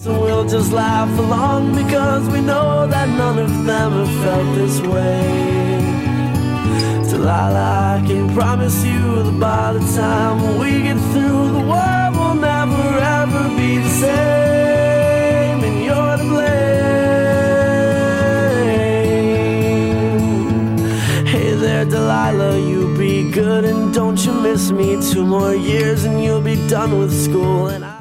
So we'll just laugh along because we know that none of them have felt this way. Delilah, I can promise you that by the time we get through, the world will never ever be the same, and you're to blame. Hey there, Delilah, you be good and don't you miss me. 2 more years and you'll be done with school, and